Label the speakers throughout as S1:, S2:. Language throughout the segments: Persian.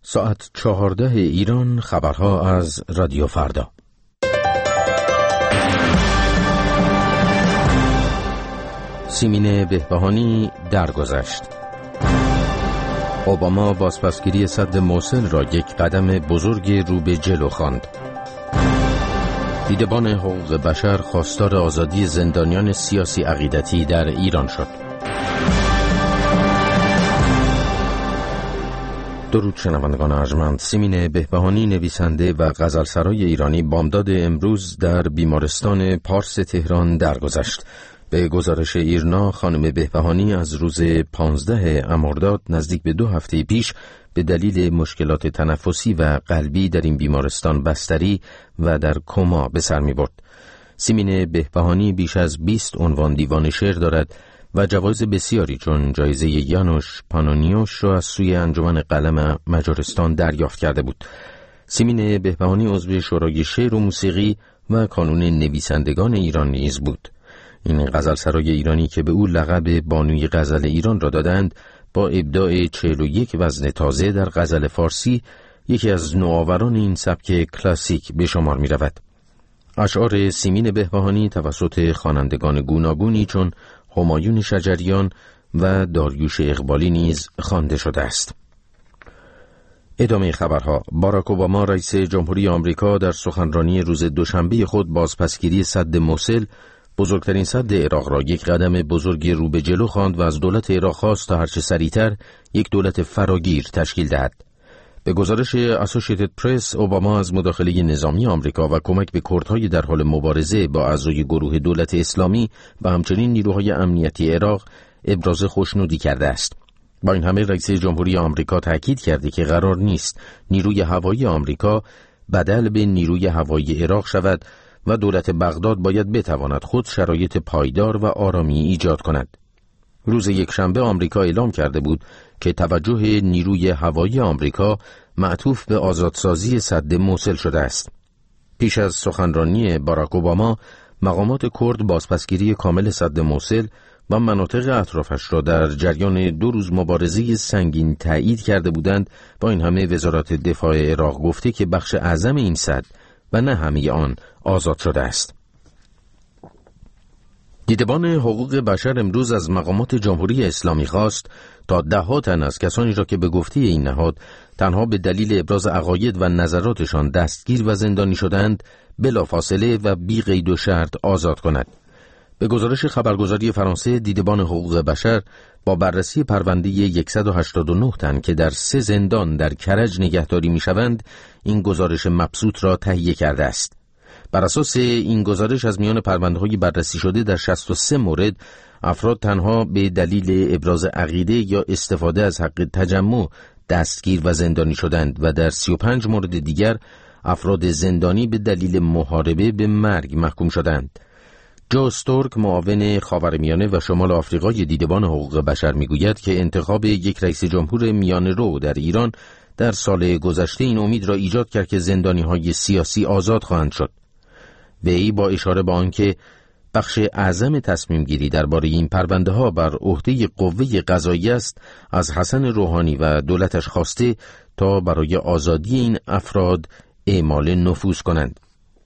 S1: ساعت 14 ایران، خبرها از رادیو فردا. سیمین بهبهانی درگذشت. اوباما بازپسگیری سد موصل را یک قدم بزرگ رو به جلو خواند. دیدبان حقوق بشر خواستار آزادی زندانیان سیاسی عقیدتی در ایران شد. درود شنوندگان ارجمند، سیمین بهبهانی نویسنده و غزلسرای ایرانی بامداد امروز در بیمارستان پارس تهران درگذشت. به گزارش ایرنا، خانم بهبهانی از روز 15 مرداد نزدیک به 2 هفته پیش به دلیل مشکلات تنفسی و قلبی در این بیمارستان بستری و در کما به سر می برد. سیمین بهبهانی بیش از 20 عنوان دیوان شعر دارد و جوایز بسیاری چون جایزه یانوش پانونیوش را از سوی انجمن قلم مجارستان دریافت کرده بود. سیمین بهبهانی عضو شورای شعر و موسیقی و کانون نویسندگان ایران نیز بود. این غزلسرای ایرانی که به او لقب بانوی غزل ایران را دادند، با ابداع 41 وزن تازه در غزل فارسی، یکی از نوآوران این سبک کلاسیک به شمار می رود. اشعار سیمین بهبهانی توسط خوانندگان گوناگونی چون همایون شجریان و داریوش اقبالی نیز خوانده شده است. ادامه خبرها. باراک اوباما رئیس جمهوری آمریکا در سخنرانی روز دوشنبه خود بازپسگیری سد موصل، بزرگترین سد عراق را یک قدم بزرگ رو به جلو خواند و از دولت عراق خواست تا هرچه سریعتر یک دولت فراگیر تشکیل دهد. به گزارش اسوسییتد پرس، اوباما از مداخله نظامی آمریکا و کمک به کردهای در حال مبارزه با اعضای گروه دولت اسلامی و همچنین نیروهای امنیتی عراق ابراز خوشنودی کرده است. با این همه رئیس جمهوری آمریکا تاکید کرده که قرار نیست نیروی هوایی آمریکا بدل به نیروی هوایی عراق شود و دولت بغداد باید بتواند خود شرایط پایدار و آرامی ایجاد کند. روز یکشنبه آمریکا اعلام کرده بود که توجه نیروی هوایی آمریکا معطوف به آزادسازی سد موصل شده است. پیش از سخنرانی باراک اوباما، مقامات کرد بازپسگیری کامل سد موصل و مناطق اطرافش را در جریان 2 روز مبارزه سنگین تایید کرده بودند. با این همه وزارت دفاع عراق گفته که بخش اعظم این سد و نه همه آن آزاد شده است. دیدبان حقوق بشر امروز از مقامات جمهوری اسلامی خواست تا 10 تن از کسانی را که به گفته این نهاد تنها به دلیل ابراز عقاید و نظراتشان دستگیر و زندانی شدند، بلافاصله و بی قید و شرط آزاد کند. به گزارش خبرگزاری فرانسه، دیدبان حقوق بشر با بررسی پرونده 189 تن که در 3 زندان در کرج نگهداری می‌شوند، این گزارش مبسوط را تهیه کرده است. بر اساس این گزارش از میان پرونده‌های بررسی شده در 63 مورد افراد تنها به دلیل ابراز عقیده یا استفاده از حق تجمع دستگیر و زندانی شدند و در 35 مورد دیگر افراد زندانی به دلیل محاربه به مرگ محکوم شدند. جو استورک، معاون خاورمیانه و شمال آفریقای دیدبان حقوق بشر، میگوید که انتخاب یک رئیس جمهور میانه‌رو در ایران در سال گذشته این امید را ایجاد کرد که زندانی‌های سیاسی آزاد خواهند شد. وی با اشاره به آنکه بخش اعظم تصمیم گیری درباره این پرونده ها بر عهده قوه قضاییه است، از حسن روحانی و دولتش خواسته تا برای آزادی این افراد اعمال نفوذ کنند.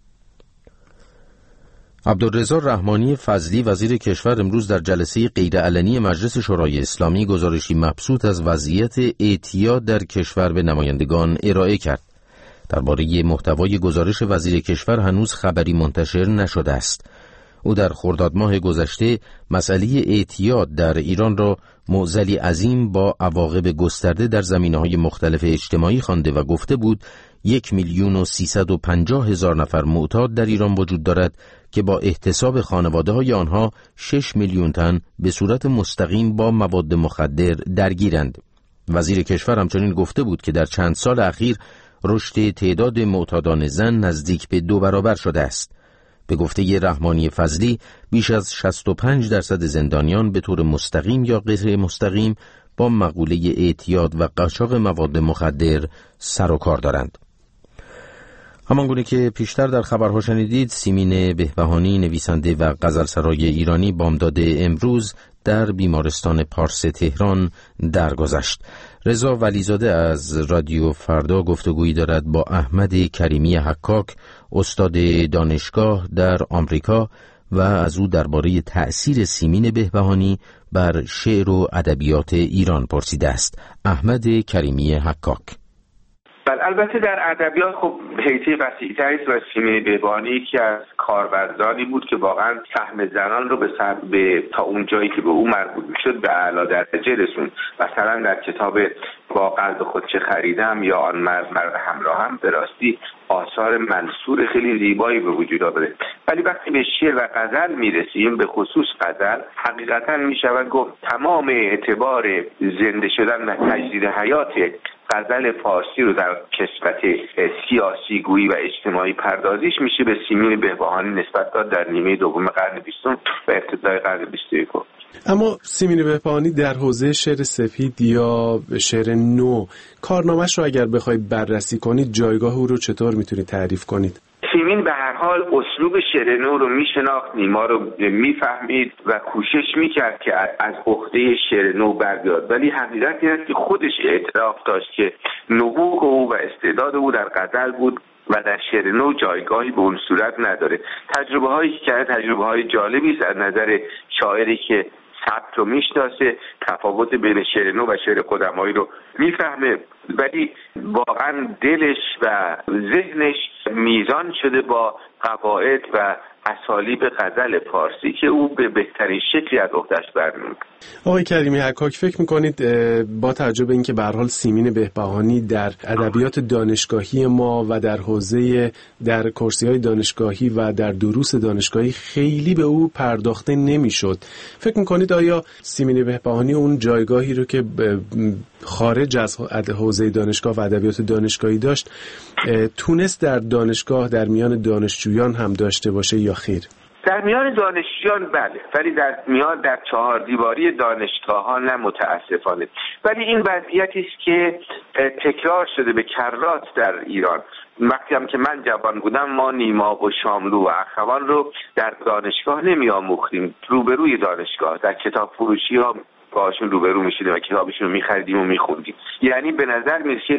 S1: عبدالرضا رحمانی فضلی وزیر کشور امروز در جلسه غیرعلنی مجلس شورای اسلامی گزارشی مبسوط از وضعیت اعتیاد در کشور به نمایندگان ارائه کرد. درباره محتوای گزارش وزیر کشور هنوز خبری منتشر نشده است. او در خرداد ماه گذشته مسئله اعتیاد در ایران را معضلی عظیم با عواقب گسترده در زمینه‌های مختلف اجتماعی خوانده و گفته بود 1,350,000 نفر معتاد در ایران وجود دارد که با احتساب خانواده‌های آنها 6 میلیون تن به صورت مستقیم با مواد مخدر درگیرند. وزیر کشور همچنین گفته بود که در چند سال اخیر رشد تعداد معتادان زن نزدیک به 2 برابر شده است. به گفته رحمانی فضلی، بیش از 65% زندانیان به طور مستقیم یا غیر مستقیم با مقوله اعتیاد و قاچاق مواد مخدر سر و کار دارند. همانگونه که پیشتر در خبرها شنیدید، سیمین بهبهانی نویسنده و غزلسرای ایرانی بامداد امروز در بیمارستان پارس تهران درگذشت. رضا ولیزاده از رادیو فردا گفتگویی دارد با احمد کریمی حکاک، استاد دانشگاه در آمریکا، و از او درباره تأثیر سیمین بهبهانی بر شعر و ادبیات ایران پرسیده است. احمد کریمی حکاک:
S2: بله، البته در ادبیات خب حیطه وسیع‌تری است و سیمین بهبهانی یکی از کاربردانی بود که واقعا سهم زنان رو به تا اون جایی که به او مربوط میشد به اعلی درجه رسوند. مثلا در کتاب با قلب خود چه خریدم یا آن مرد همراهم به راستی آثار منثور خیلی زیبایی به وجود آورده. ولی وقتی به شعر و غزل میرسیم، به خصوص غزل، حقیقتا میشود گفت تمام اعتبار زنده شدن و تجدید حیات غزل فارسی رو در کسوت سیاسی گویی و اجتماعی پردازیش میشه به سیمین بهبهانی نسبت داد در نیمه دوم قرن 20 و ابتدای قرن 21.
S3: اما سیمین بهبهانی در حوزه شعر سفید یا شعر نو، کارنامه‌اش رو اگر بخوای بررسی کنید، جایگاه او رو چطور میتونید تعریف کنید؟
S2: سیمین به هر حال اسلوب شعر نو رو میشناخت، نیما رو میفهمید و کوشش میکرد که از عهده شعر نو بر بیاد، ولی حقیقت این است که خودش اعتراف داشت که نبوغ او و استعداد او در غزل بود و در شعر نو جایگاهی به اون صورت نداره. تجربه هایی که کرد تجربه های جالبی است از نظر شاعری که سبک رو میشناسه، تفاوت بین شعر نو و شعر قدمایی رو میفهمه، ولی واقعا دلش و ذهنش میزان شده با قواعد و اسالیب غزل فارسی که او به بهترین شکلی از عهده‌اش برمی‌آورد.
S3: آقای کریمی حکاک، فکر می‌کنید با توجه به اینکه به هر حال سیمین بهبهانی در ادبیات دانشگاهی ما و در حوزه در کورس‌های دانشگاهی و در دروس دانشگاهی خیلی به او پرداخته نمی‌شد، فکر می‌کنید آیا سیمین بهبهانی اون جایگاهی رو که خارج از حوزه دانشگاه و ادبیات دانشگاهی داشت تونست در دانشگاه در میان دانشجویان هم داشته باشه یا خیر؟
S2: در میان دانشجویان بله، ولی در چهار دیواری دانشگاه ها نه متاسفانه. ولی این وضعیتی است که تکرار شده به کرات در ایران. وقتی هم که من جوان بودم ما نیما و شاملو و اخوان رو در دانشگاه نمی آموختیم، روبروی دانشگاه در کتاب فروشی ها باشون روبرو میشدیم و کتابشون رو میخریدیم و میخوندیم. یعنی به نظر میرسه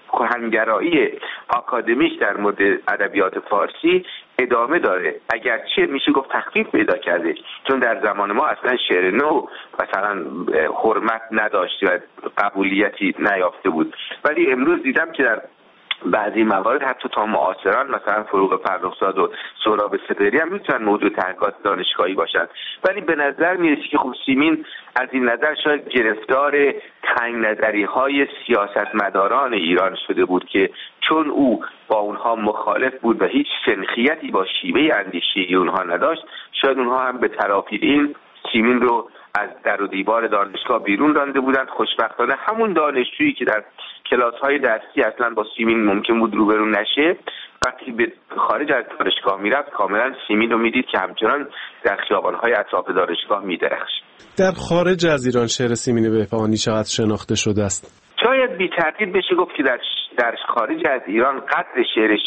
S2: کهنگرایی آکادمیک در مورد ادبیات فارسی ادامه داره، اگرچه میشه گفت تخفیف پیدا کرده، چون در زمان ما اصلا شعر نو مثلا حرمت نداشت و قبولیتی نیافته بود. ولی امروز دیدم که در بعضی موارد حتی تا معاصران مثلا فروغ فرخزاد و سهراب سپهری هم میتونن موضوع تحقیقات دانشگاهی باشن. ولی به نظر میرسه که خب سیمین از این نظر شاید گرفتار تنگ نظری های سیاستمداران ایران شده بود که چون او با اونها مخالف بود و هیچ سنخیتی با شیوه اندیشی اونها نداشت، شاید اونها هم به ترافی این سیمین رو از در و دیوار دانشگاه بیرون رانده بودند. خوشبختانه همون دانشجویی که در کلاس‌های درسی اصلا با سیمین ممکن بود روبرو نشه، وقتی به خارج از دانشگاه میرفت کاملا سیمین رو میدید که همچنان در خیابان‌های اطراف دانشگاه میدرخشید.
S3: در خارج از ایران شعر سیمین بهبهانی چقدر شناخته شده است؟
S2: شاید بی تردید بشه گفت که در خارج از ایران قدر شعر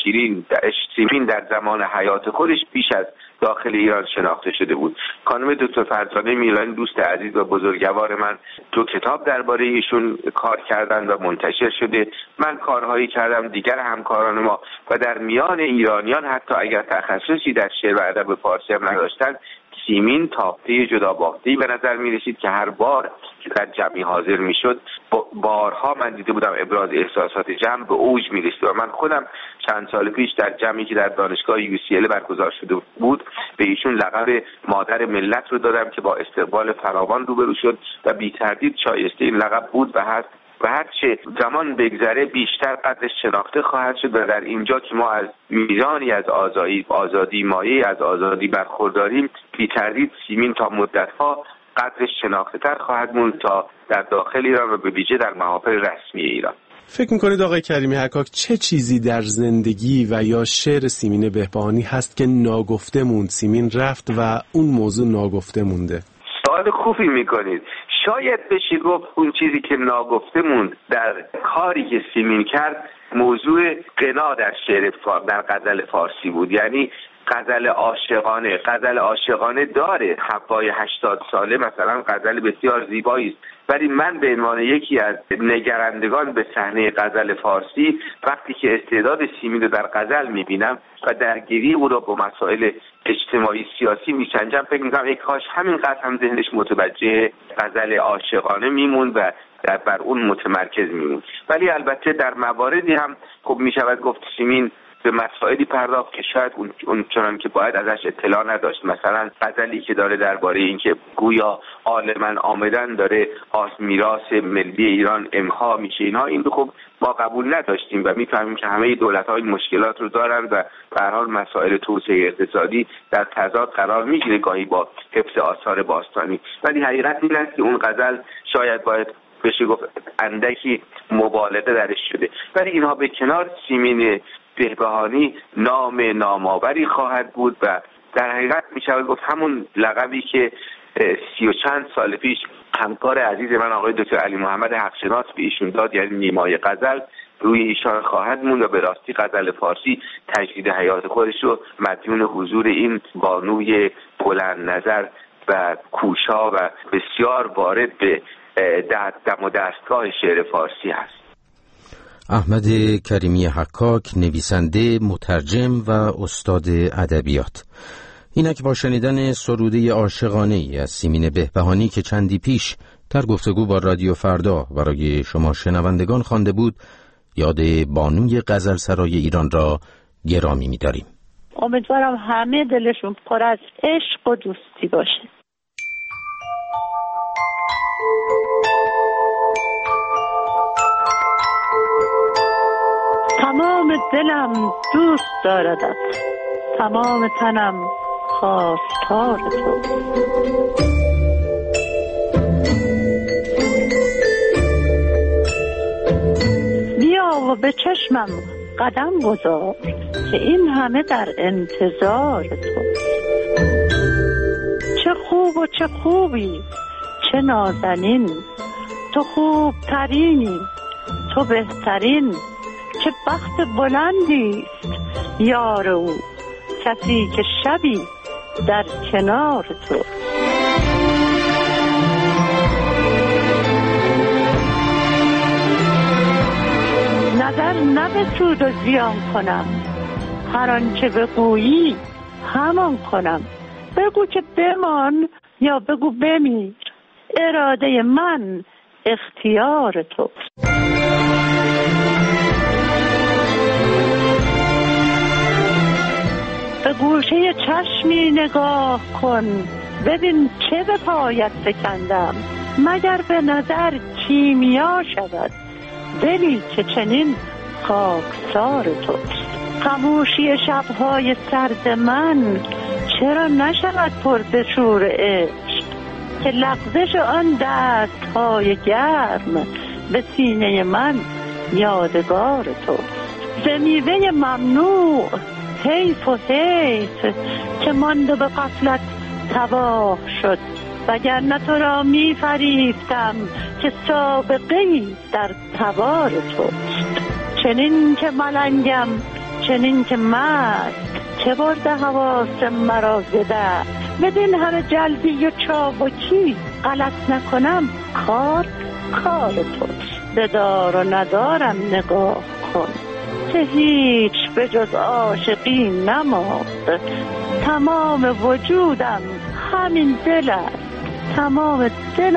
S2: سیمین در زمان حیات خودش بیش از داخل ایران شناخته شده بود. خانم دکتر فرزانه میلانی دوست عزیز و بزرگوار من 2 کتاب درباره ایشون کار کردن و منتشر شده. من کارهایی کردم، دیگر همکاران ما، و در میان ایرانیان حتی اگر تخصصی در شعر و ادب فارسی هم نداشتن، سیمین تافته جدا بافته‌ای به نظر می رسید که هر بار که در جمعی حاضر می شد بارها من دیده بودم ابراز احساسات جمع به اوج می رسید. و من خودم چند سال پیش در جمعی که در دانشگاه UCL برگزار شده بود به ایشون لقب مادر ملت رو دادم که با استقبال فراوان روبرو شد و بی تردید شایسته این لقب بود و هست و هرچه زمان بگذره بیشتر قدرش شناخته خواهد شد. و در اینجا که ما از میزانی از آزادی مایه از آزادی برخورداریم، بی تردید سیمین تا مدت‌ها قدرش شناخته تر خواهد موند تا در داخل ایران و به ویژه در محافل رسمی ایران.
S3: فکر می‌کنید آقای کریمی حکاک چه چیزی در زندگی و یا شعر سیمین بهبهانی هست که ناگفته موند؟ سیمین رفت و اون موضوع ناگفته مونده.
S2: سوال خوبی میکنید. شاید بشه گفت اون چیزی که ناگفته موند در کاری که سیمین کرد موضوع غنا در شعر در غزل فارسی بود. یعنی غزل عاشقانه داره. حبای 80 ساله مثلا غزل بسیار زیبایی است، ولی من به عنوان یکی از نگرندگان به صحنه غزل فارسی وقتی که استعداد سیمین رو در غزل میبینم و درگیری او را با مسائل اجتماعی سیاسی میسنجم، فکر میکنم ای کاش همینقدر هم ذهنش متوجه غزل عاشقانه میمون و بر اون متمرکز میمون. ولی البته در مواردی هم خب میشود گفت سیمین به مسائلی پرداخت که شاید اون چنان که باید ازش اطلاع نداشت. مثلا غزلی که داره درباره اینکه گویا عالمن آمدن داره از میراث ملی ایران امها میشه، اینها این خب ما قبول نداشتیم و میفهمیم که همه دولت‌ها این مشکلات رو دارن و به هر حال مسائل توسعه اقتصادی در تضاد قرار میگیره گاهی با حفظ آثار باستانی. ولی حقیقت این است که اون غزل شاید باید بشه گفت اندکی مبالغه درش شده. ولی اینها به کنار، سیمین بهبهانی نام نامآوری خواهد بود و در حقیقت میشه گفت همون لقبی که 30 و چند سال پیش همکار عزیز من آقای دکتر علی محمد حقشناس به ایشون داد، یعنی نیمای غزل، روی ایشان خواهد موند و به راستی غزل فارسی تجدید حیات خودش رو مدیون حضور این بانوی بلند نظر و کوشا و بسیار وارد به دم و دستگاه شعر فارسی هست.
S1: احمد کریمی حکاک، نویسنده، مترجم و استاد ادبیات. اینک با شنیدن سروده عاشقانه ای از سیمین بهبهانی که چندی پیش در گفتگو با رادیو فردا برای شما شنوندگان خوانده بود، یاد بانوی غزلسرای ایران را گرامی می‌داریم.
S4: امیدوارم همه دلشون پر از عشق و دوستی باشه. تمام دلم دوست داردت، تمام تنم خواستار تو. بیا و به چشمم قدم گذار که این همه در انتظار تو. چه خوب و چه خوبی، چه نازنین، تو خوب ترینی، تو بهترین. چه بخت بلندی است یار او، کسی که شبی در کنار تو. نظر نه به سود و زیان کنم، هر آنچه بگویی همان کنم. بگو که بمان یا بگو بمیر، اراده من اختیار تو. به گوشه چشمی نگاه کن، ببین چه به پایت فکندم. مگر به نظر کیمیا شود دلی که چنین خاکسار توست. خاموشی شبهای سرد من چرا نشود پر ز شور عشق، که لغزش آن دستهای گرم به سینه من یادگار توست. ز میوه ممنوع حیف و حیف که ماند و به غفلت تباه شد، وگرنه تو را می فریفتم که سابقه‌ای در تبار توست. چنین که ملنگم، چنین که مست، چه برده حواس مرا ز دست. بدین همه جلدی و چابکی غلط نکنم کار توست. بدار و ندارم نگاه کن که هیچ به جز عاشقی نماند. تمام وجودم همین دل است، تمام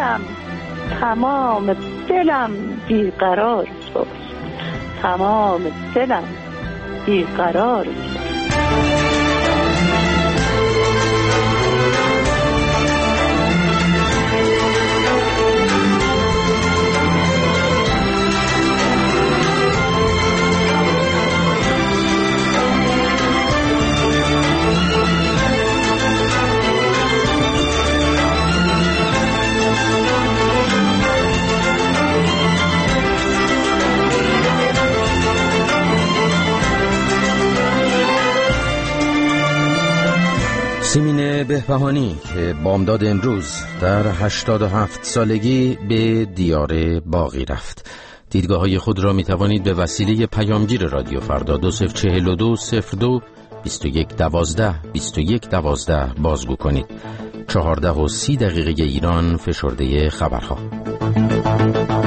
S4: دلم بیقرار توست، تمام دلم بیقرار توست.
S1: سیمین بهبهانی که بامداد امروز در 87 سالگی به دیار باقی رفت. دیدگاه‌های خود را می توانید به وسیله پیامگیر رادیو فردا 204202 2112 بازگو کنید. 14:30 ایران فشرده خبرها.